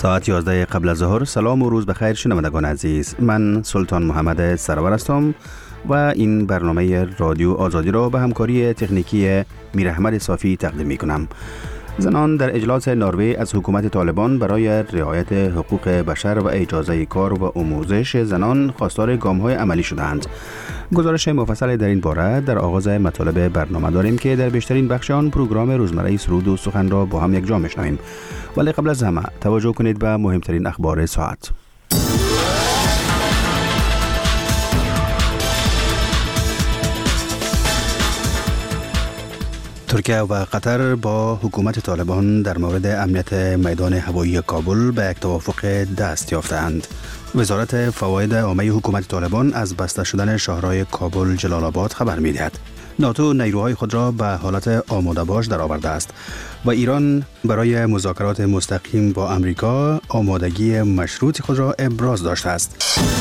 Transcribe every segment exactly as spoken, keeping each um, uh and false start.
ساعت یازده قبل از ظهر. سلام و روز بخیر شنوندگان عزیز. من سلطان محمد سرور هستم و این برنامه رادیو آزادی را به همکاری تکنیکی میر احمد صافی تقدیم می کنم. زنان در اجلاس نروژ از حکومت طالبان برای رعایت حقوق بشر و اجازه کار و آموزش زنان خواستار گام‌های عملی شدند. گزارش مفصل در این باره در آغاز مطالب برنامه داریم که در بیشترین بخش آن پروگرام روزمره سرود و سخن را با هم یک جا میشنویم. ولی قبل از همه توجه کنید به مهمترین اخبار ساعت. ترکیه و قطر با حکومت طالبان در مورد امنیت میدان هوایی کابل به یک توافق دست یافتند. وزارت فواید عامه حکومت طالبان از بسته شدن شهرهای کابل، جلال آباد خبر می‌دهد. ناتو نیروهای خود را به حالت آماده باش در آورده است و ایران برای مذاکرات مستقیم با امریکا آمادگی مشروط خود را ابراز داشته است.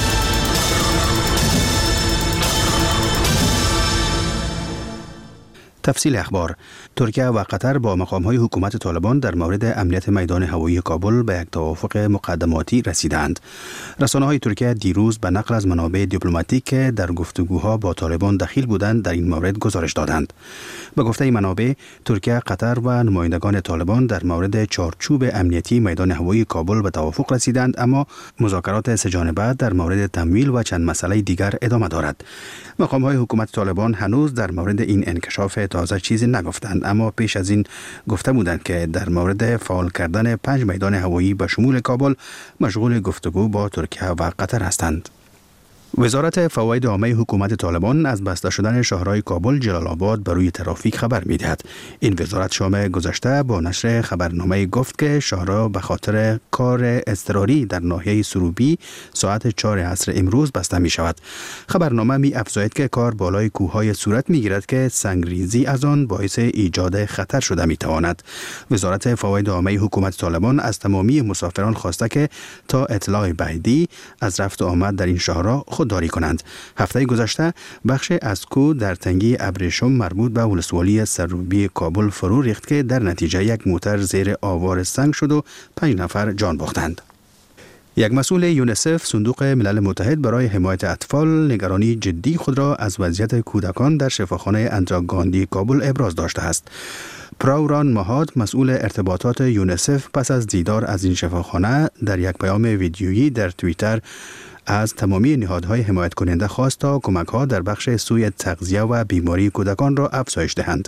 تفصیل اخبار. ترکیه و قطر با مقام‌های حکومت طالبان در مورد امنیت میدان هوایی کابل به یک توافق مقدماتی رسیدند. رسانه‌های ترکیه دیروز به نقل از منابع دیپلماتیک که در گفتگوها با طالبان دخیل بودند در این مورد گزارش دادند. به گفته منابع، ترکیه، قطر و نمایندگان طالبان در مورد چارچوب امنیتی میدان هوایی کابل به توافق رسیدند، اما مذاکرات سه‌جانبه در مورد تمویل و چند مسئله دیگر ادامه دارد. مقام‌های حکومت طالبان هنوز در مورد این انکشاف تازه چیزی نگفتند، اما پیش از این گفته بودند که در مورد فعال کردن پنج میدان هوایی به شمول کابل مشغول گفتگو با ترکیه و قطر هستند. وزارت فواید عامه حکومت طالبان از بسته شدن شهرهای کابل، جلال آباد بر روی ترافیک خبر می‌دهد. این وزارت شام گذشته با نشر خبرنامه گفت که شهرها به خاطر کار اضطراری در ناحیه سروبی ساعت چهار عصر امروز بسته می شود. خبرنامه می افزاید که کار بالای کوههای صورت می گیرد که سنگریزی از آن باعث ایجاد خطر شده می تواند. وزارت فواید عامه حکومت طالبان از تمامی مسافران خواسته که تا اطلاع بعدی از رفت و آمد در این شهرها داری کنند. هفته گذشته بخش از کوه در تنگی ابریشم مربوط به ولسوالی سروبی کابل فرو ریخت که در نتیجه یک موتر زیر آوار سنگ شد و پنج نفر جان باختند. یک مسئول یونیسف، صندوق ملل متحد برای حمایت اطفال، نگرانی جدی خود را از وضعیت کودکان در شفاخانه اندرا گاندی کابل ابراز داشته است. پراوران مهاد، مسئول ارتباطات یونیسف، پس از دیدار از این شفاخانه در یک پیام ویدیویی در توییتر از تمامی نهادهای حمایت کننده خواست تا کمک‌ها در بخش سوی تغذیه و بیماری کودکان را افزایش دهند.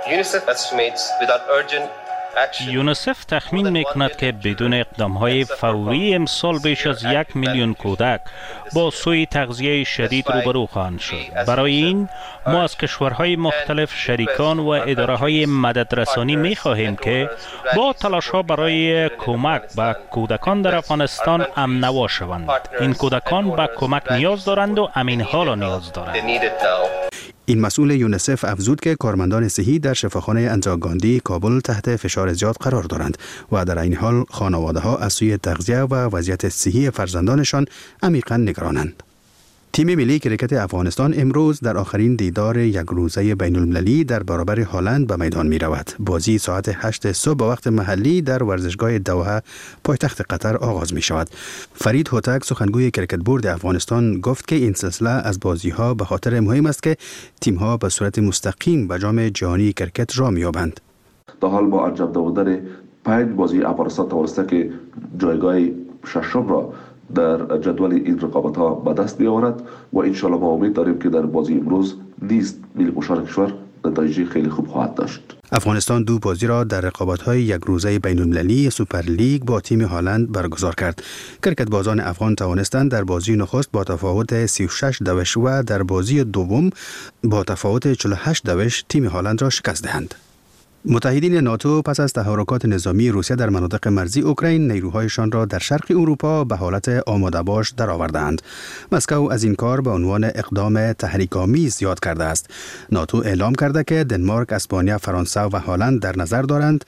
یونیسف تخمین می‌کند که بدون اقدام‌های فوری امسال بیش از یک میلیون کودک با سوی تغذیه شدید روبرو خواهند شد. برای این ما از کشورهای مختلف، شریکان و اداره‌های مددرسانی می‌خواهیم که با تلاش‌ها برای کمک به کودکان در افغانستان امن‌نوا شوند. این کودکان به کمک نیاز دارند و همین حالا نیاز دارند. این مسئول یونیسف افزود که کارمندان صحی در شفاخانه اندرا گاندی کابل تحت فشار زیاد قرار دارند و در این حال خانواده‌ها از سوی تغذیه و وضعیت صحی فرزندانشان عمیقاً نگرانند. تیم ملی کریکت افغانستان امروز در آخرین دیدار یک روزه بین المللی در برابر هلند به میدان می رود. بازی ساعت هشت صبح به وقت محلی در ورزشگاه دوحه پایتخت قطر آغاز می شود. فرید هوتک، سخنگوی کریکت بورد افغانستان، گفت که این سلسله از بازی ها به خاطر مهم است که تیم ها به صورت مستقیم به جام جهانی کریکت را می یابند. تا حال با انجام دادن پنج بازی افغانستان توانسته که جایگاه ششم را در جدول این رقابت ها به دست بیاورد و ان شاء الله ما امید داریم که در بازی امروز نیز ملی پوشان کشور نتایج خیلی خوب خواهد داشت. افغانستان دو بازی را در رقابت‌های یک روزه بین المللی سوپر لیگ با تیم هلند برگزار کرد. کرکت بازان افغان توانستند در بازی نخست با تفاوت سی و شش دوش و در بازی دوم با تفاوت چهل و هشت دوش تیم هلند را شکست دهند. متحدین ناتو پس از تحرکات نظامی روسیه در مناطق مرزی اوکراین نیروهایشان را در شرق اروپا به حالت آماده باش درآوردند. مسکو از این کار به عنوان اقدام تحریک‌آمیز یاد کرده است. ناتو اعلام کرده که دنمارک، اسپانیا، فرانسه و هلند در نظر دارند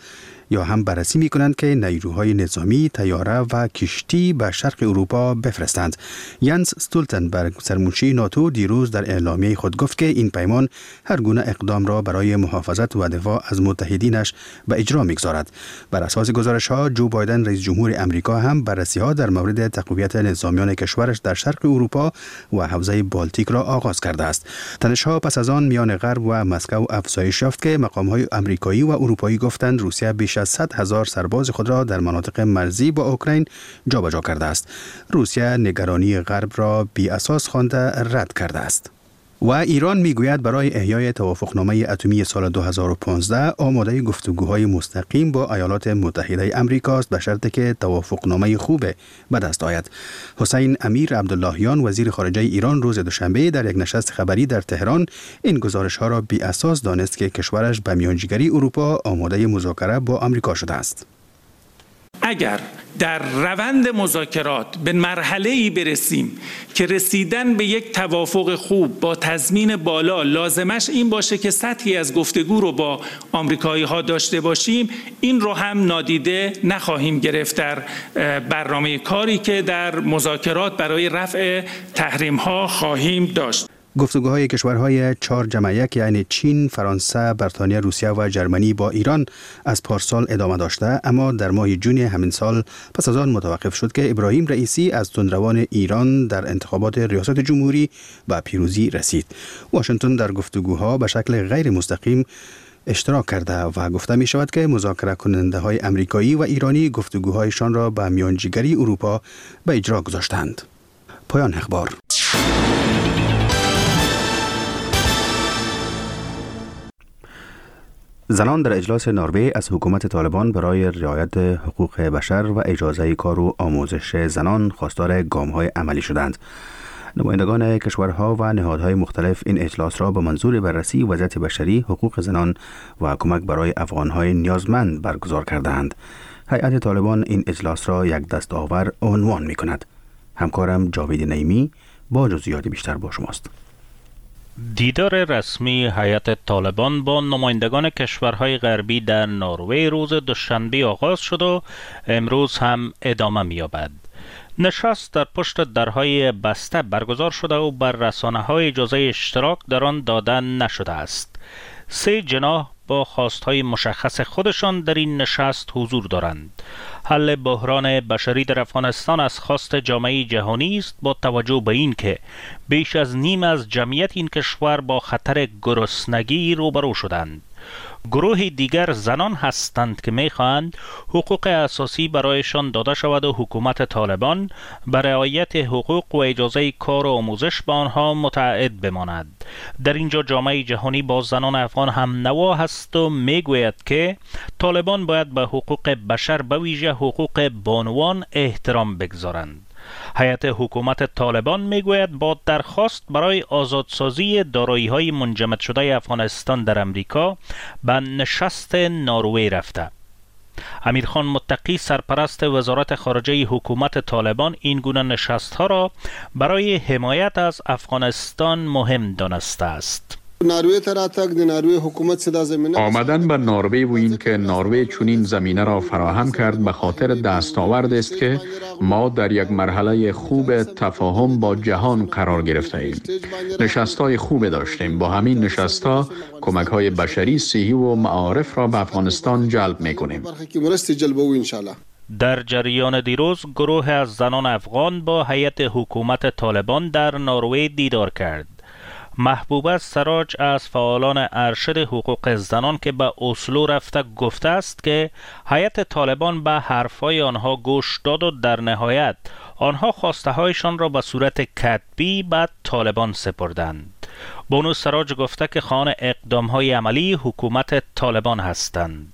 یا هم بررسی می کنند که نیروهای نظامی، طیاره و کشتی به شرق اروپا بفرستند. ینس استولتنبرگ سرمنشی ناتو دیروز در اعلامیه خود گفت که این پیمان هر گونه اقدام را برای محافظت و دفاع از متحدینش به اجرا می‌گذارد. بر اساس گزارش‌ها جو بایدن رئیس جمهور امریکا هم بررسی‌ها در مورد تقویت نظامیان کشورش در شرق اروپا و حوزه بالتیک را آغاز کرده است. تنش‌ها پس از آن میان غرب و مسکو افزایش یافت که مقام‌های آمریکایی و اروپایی گفتند روسیه بیش از صد هزار سرباز خود را در مناطق مرزی با اوکراین جابجا کرده است. روسیه نگرانی غرب را بی اساس خوانده رد کرده است. و ایران میگوید برای احیای توافقنامه اتمی سال دو هزار و پانزده آماده گفتگوهای مستقیم با ایالات متحده امریکا است، به شرطی که توافقنامه خوب به دست آید. حسین امیر عبداللهیان وزیر خارجه ایران روز دوشنبه در یک نشست خبری در تهران این گزارش ها را بی اساس دانست که کشورش به میانجیگری اروپا آماده مذاکره با آمریکا شده است. اگر در روند مذاکرات به مرحله‌ای برسیم که رسیدن به یک توافق خوب با تضمین بالا لازمش این باشه که سطحی از گفتگو رو با آمریکایی‌ها داشته باشیم، این رو هم نادیده نخواهیم گرفت در برنامه کاری که در مذاکرات برای رفع تحریم‌ها خواهیم داشت. گفتگوهای کشورهای چهار جمع یک یعنی چین، فرانسه، بریتانیا، روسیه و جرمنی با ایران از پارسال ادامه داشته، اما در ماه جون همین سال پس از آن متوقف شد که ابراهیم رئیسی از تندروان ایران در انتخابات ریاست جمهوری به پیروزی رسید. واشنگتن در گفتگوها به شکل غیر مستقیم اشتراک کرده و گفته می شود که مذاکره کننده های امریکایی و ایرانی گفتگوهایشان را به میانجیگری اروپا به اجرا گذاشتند. پایان اخبار. زنان در اجلاس نروژ از حکومت طالبان برای رعایت حقوق بشر و اجازه کار و آموزش زنان خواستار گام‌های عملی شدند. نمایندگان کشورها و نهادهای مختلف این اجلاس را با منظور بررسی وضعیت بشری، حقوق زنان و کمک برای افغان‌های نیازمند برگزار کردند. هیئت طالبان این اجلاس را یک دستاور عنوان می‌کند. همکارم جاوید نعیمی با جزئیات بیشتر با شماست. دیدار رسمی هیئت طالبان با نمایندگان کشورهای غربی در نروژ روز دوشنبه آغاز شد و امروز هم ادامه می‌یابد. نشست در پشت درهای بسته برگزار شده و بر رسانه‌های اجازه اشتراک در آن داده نشده است. سه جناح با خواستهای مشخص خودشان در این نشست حضور دارند. حل بحران بشری در افغانستان از خواست جامعه جهانی است، با توجه به این که بیش از نیم از جمعیت این کشور با خطر گرسنگی روبرو شدند. گروه دیگر زنان هستند که می‌خواهند حقوق اساسی برایشان داده شود و حکومت طالبان بر رعایت حقوق و اجازه کار و آموزش به آنها متعهد بماند. در اینجا جامعه جهانی با زنان افغان هم نوا هست و میگوید که طالبان باید به حقوق بشر به ویژه حقوق بانوان احترام بگذارند. هیئت حکومت طالبان میگوید با درخواست برای آزادسازی دارایی‌های منجمد شده افغانستان در امریکا به نشست نروژ رفته. امیرخان متقی سرپرست وزارت خارجه حکومت طالبان این گونه نشست‌ها را برای حمایت از افغانستان مهم دانسته است. آمدن به نروژ و این که نروژ چنین زمینه را فراهم کرد به خاطر دستاورد است که ما در یک مرحله خوب تفاهم با جهان قرار گرفته ایم. نشست‌های خوب داشتیم. با همین نشست‌ها کمک‌های بشری، صحی و معارف را به افغانستان جلب می‌کنیم. در جریان دیروز گروه از زنان افغان با هیئت حکومت طالبان در نروژ دیدار کرد. محبوبه سراج از فعالان ارشد حقوق زنان که به اسلو رفته گفته است که هیئت طالبان به حرفهای آنها گوش داد و در نهایت آنها خواسته هایشان را به صورت کتبی به طالبان سپردند. بانو سراج گفته که خواهان اقدام های عملی حکومت طالبان هستند.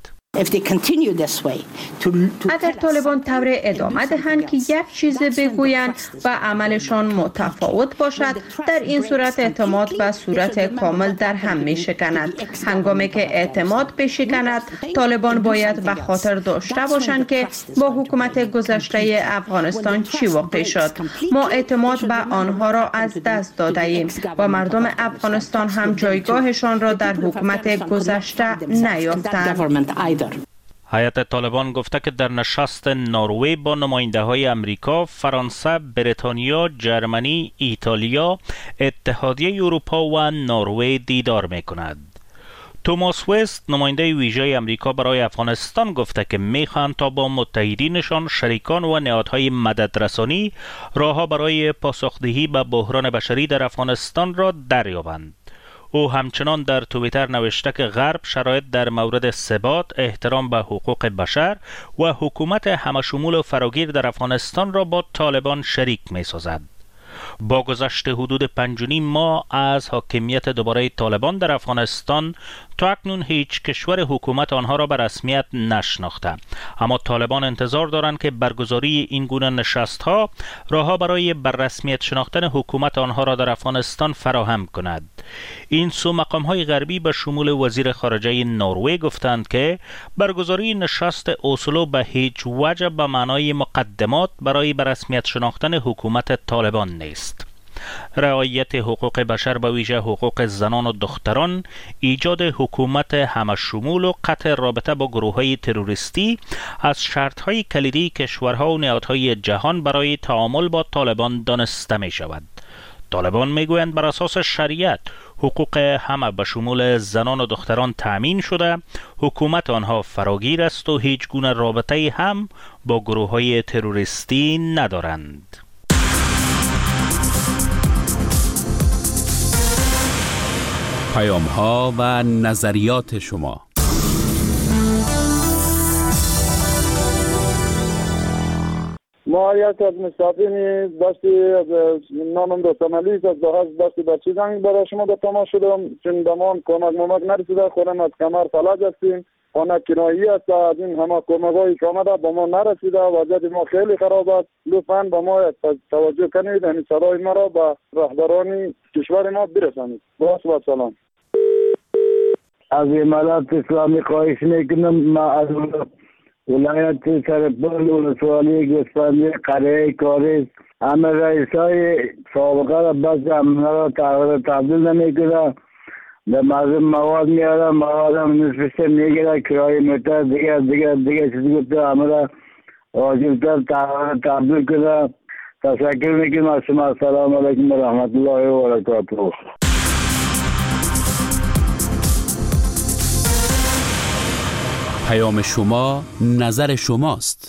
اگر طالبان طور ادامه دهند که یک چیز بگویند و عملشان متفاوت باشد، در این صورت اعتماد به صورت کامل در هم می شکند. هنگامی که اعتماد بشکند، طالبان باید به خاطر داشته باشند که با حکومت گذشته افغانستان چی واقع شد. ما اعتماد به آنها را از دست داده ایم و مردم افغانستان هم جایگاهشان را در حکومت گذشته نیافتند. هیئت طالبان گفته که در نشست نروژ با نماینده های امریکا، فرانسه، بریتانیا، جرمنی، ایتالیا، اتحادیه اروپا و نروژ دیدار می کند. توماس وست، نماینده ویژه امریکا برای افغانستان، گفته که میخواهند تا با متحدینشان، شریکان و نهادهای مددرسانی راهها برای پاسخدهی به بحران بشری در افغانستان را دریابند. او همچنان در توییتر نوشته که غرب شرایط در مورد ثبات، احترام به حقوق بشر و حکومت همشمول و فراگیر در افغانستان را با طالبان شریک می سازد. با گذشت حدود پنج و نیم ماه از حاکمیت دوباره طالبان در افغانستان، تا اکنون هیچ کشور حکومت آنها را به رسمیت نشناخته، اما طالبان انتظار دارند که برگزاری این گونه نشست‌ها راهها برای بر رسمیت شناختن حکومت آنها را در افغانستان فراهم کند. این سو مقام‌های غربی به شمول وزیر خارجه نروژ گفتند که برگزاری نشست اسلو به هیچ وجه به معنای مقدمات برای بر رسمیت شناختن حکومت طالبان نیست. رعایت حقوق بشر به ویژه حقوق زنان و دختران، ایجاد حکومت همشمول و قطع رابطه با گروه‌های تروریستی از شرط‌های کلیدی کشورها و نهادهای جهان برای تعامل با طالبان دانسته می شود. طالبان می گویند بر اساس شریعت حقوق همه به شمول زنان و دختران تأمین شده، حکومت آنها فراگیر است و هیچ گونه رابطه هم با گروه‌های تروریستی ندارند. پیام ها و نظریات شما. ما یک از مستقیمی دستی نامم دوستان علیس از دستی بچی زنگ برای شما به تماس شدم، چون دمان کمک ممک نرسیده، خودم از کمر فلج هستیم، خانه کنایی است، از این همه کمک‌هایی که آمده با ما نرسیده، وضعیت ما خیلی خراب است. لطفاً با ما توجه کنید، همین صدای ما را به رهبران کشور ما برسانید. باز و سلام. از امارات اسلامی خواهش میکنم، ما از ولایت سرپل ولسوالی گوسفندی قریه کاریز همه رئیس های سابقه را بس امنا را تغییر تبدیل نمیکنه، به مردم مواد میاره، مواد هم نصفش میگیره، کرایه میتر دیگه دیگه دیگه چیزی گفته همه را واجبتر تغییر تبدیل کنه. تشکر میکنم از شما. السلام علیکم و رحمت الله و برکاته. پیام شما، نظر شماست.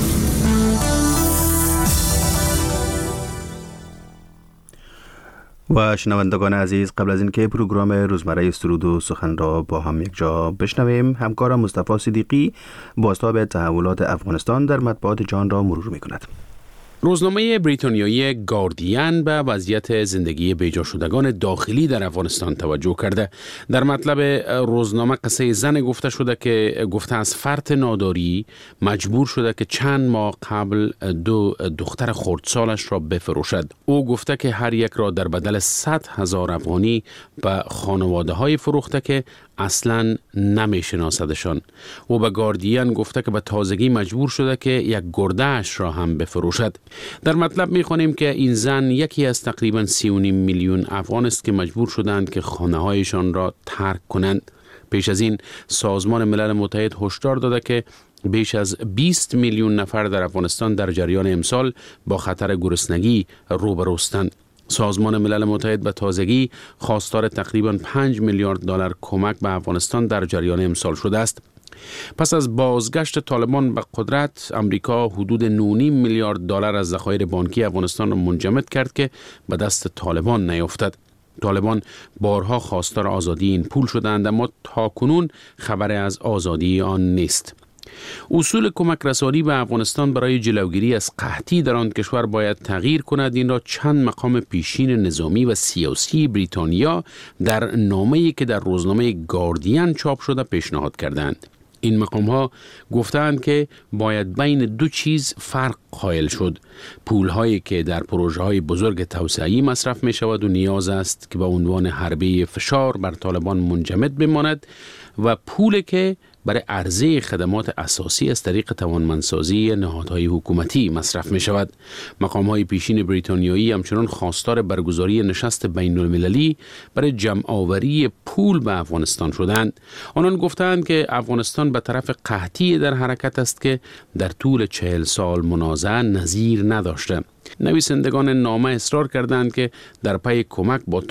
و شنوندگان عزیز، قبل از اینکه پروگرام روزمره سرود و سخن را با هم یک جا بشنویم، همکارم مصطفی صدیقی بازتاب تحولات افغانستان در مطبوعات جهان را مرور می‌کند. روزنامه بریتانیایی گاردین به وضعیت زندگی بیجا شدگان داخلی در افغانستان توجه کرده. در مطلب روزنامه قصه زن گفته شده که گفته از فرط ناداری مجبور شده که چند ماه قبل دو دختر خردسالش را بفروشد. او گفته که هر یک را در بدل صد هزار افغانی به خانواده های فروخته که اصلاً نمی شناسدشان. او به گاردین گفته که به تازگی مجبور شده که یک گرده اش را هم بفروشد. در مطلب می خوانیم که این زن یکی از تقریباً سی و نیم میلیون افغان است که مجبور شدند که خانه هایشان را ترک کنند. پیش از این سازمان ملل متحد هشدار داده که بیش از بیست میلیون نفر در افغانستان در جریان امسال با خطر گرسنگی روبروستند. سازمان ملل متحد به تازگی خواستار تقریباً پنج میلیارد دلار کمک به افغانستان در جریان امسال شده است. پس از بازگشت طالبان به قدرت، امریکا حدود نه و نیم میلیارد دلار از ذخایر بانکی افغانستان را منجمد کرد که به دست طالبان نیفتد. طالبان بارها خواستار آزادی این پول شدند، اما تاکنون خبر از آزادی آن نیست. اصول کمک رسانی به افغانستان برای جلوگیری از قحطی در آن کشور باید تغییر کند. این را چند مقام پیشین نظامی و سیاسی بریتانیا در نامه‌ای که در روزنامه گاردین چاپ شده پیشنهاد کردند. این مقام ها گفتند که باید بین دو چیز فرق قائل شد: پول هایی که در پروژه های بزرگ توسعه‌ای مصرف می شود و نیاز است که به عنوان حربه فشار بر طالبان منجمد بماند، و پول که برای عرضه خدمات اساسی از طریق توانمندسازی نهادهای حکومتی مصرف می شود. مقام‌های پیشین بریتانیایی همچنان خواستار برگزاری نشست بین المللی برای جمع آوری پول به افغانستان شدند. آنان گفتند که افغانستان به طرف قحطی در حرکت است که در طول چهل سال منازعه نظیر نداشته. نویسندگان نامه اصرار کردند که در پی کمک با